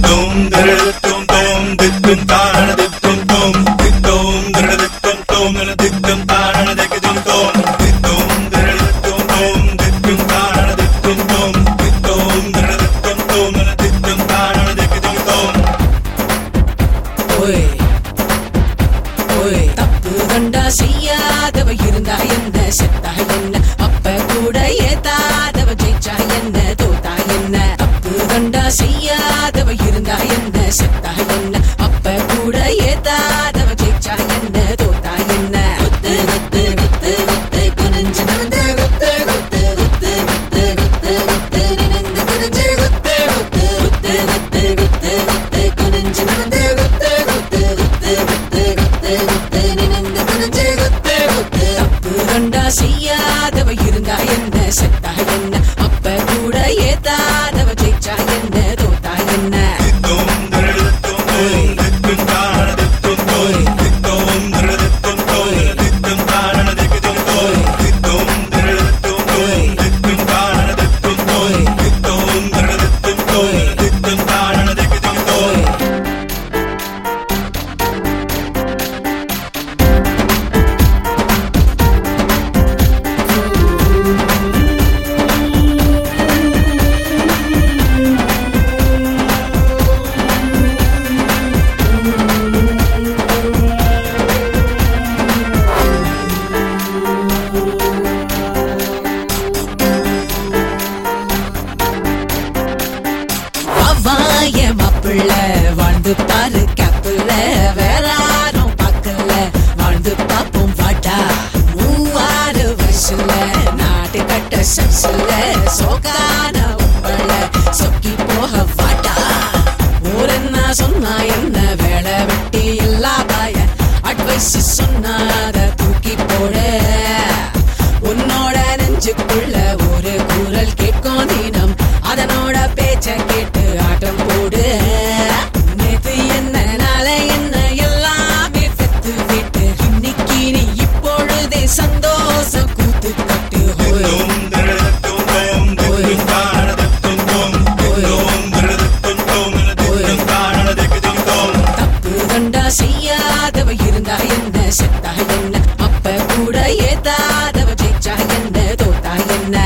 தப்பு கண்டா செய்யாதவ இருந்தா என்ன, செத்தா என்ன, அப்ப கூட ஏத்தாதவ ஜெயிச்சா என்ன, தோத்தா என்ன. தப்பு கண்டா செய்யாதவ இருந்தா என்ன, செத்தா என்ன, அப்ப கூட ஏத்தாதவ ஜெயிச்சா என்ன, தோத்தா என்ன. குத்து குத்து குத்து குத்து குனிஞ்சு நடந்து குத்து குத்து குத்து குத்து குத்து குத்து நினைந்து குனிஞ்சு குத்து குத்து குத்து குத்து குத்து குத்து குனிஞ்சு நடந்து குத்து குத்து குத்து குத்து குத்து குத்து நினைந்து குனிஞ்சு குத்து குத்து. தப்பு கண்டா செய்யாதவ இருந்தா என்ன, செத்தா என்ன, அப்ப கூட ஏத்தாதவ ஜெயிச்சா என்ன, தோத்தா என்ன. வாழ்ந்து பாரு கேப்புல, வேற யாரும் பார்க்கல, வாழ்ந்து பாப்போம் வாட்டா. 3 வருஷத்துல நாட்டு கட்ட சக்ஸ்ல சோகான உப்பள சொக்கி போக வாட்டா. ஊரென்னா சொன்னா என்ன, வேலை வெட்டி எல்லா பாய அட்வைஸ் சொன்னாத தூக்கி போட. உன்னோட நெஞ்சுக்குள்ள ஒரு குரல் கேட்கும் தினம், அதனோட பேச்ச கேட்டு ஆட்டம் போடு. நேத்து என்ன நாளை என்ன எல்லாமே பெத்து விட்டு, இன்னைக்கு நீ இப்பொழுதே சந்தோஷம் கூத்து கட்டு. தப்பு கண்டா செய்யாதவ இருந்தா என்ன, செத்தா என்ன, அப்ப கூட ஏத்தாதவ ஜெயிச்சா என்ன, தோத்தா என்ன.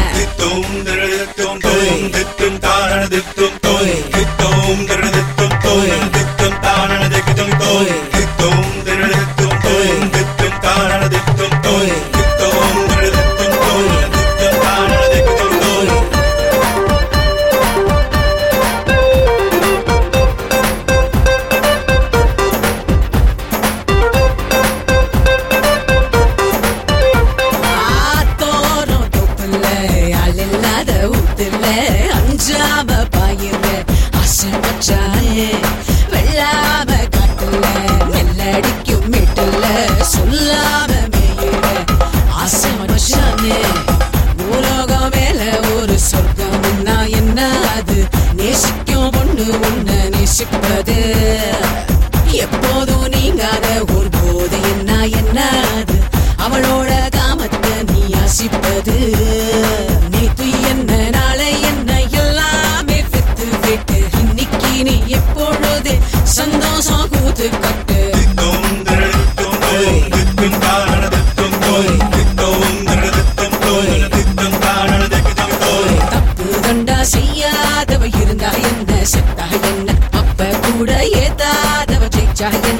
அஞ்சாம பாயுங்க ஆசை பச்சானே, வெள்ளாம காட்டுல நெல்லடிக்கும் மீட்டுல சொல்லாம மேயுங்க ஆசை மச்சானே. பூலோகம் மேல ஒரு சொர்க்கம்னா என்ன, அது நேசிக்கும் பொண்ணு உன்ன நேசிப்பது. எப்போதும் நீங்காத ஒரு போதை என்ன, அது அவளோட காமத்தை நீ ஆசிப்பது. நேத்து என்ன நாளை என்ன எல்லாமே பெத்து விட்டு, இன்னைக்கு நீ எப்பொழுது சந்தோஷம் கூத்து கட்டு. தப்பு கண்டா செய்யாதவ இருந்தா என்ன, செத்தா என்ன, அப்ப கூட ஏத்தாதவ ஜெயிச்சா என்ன,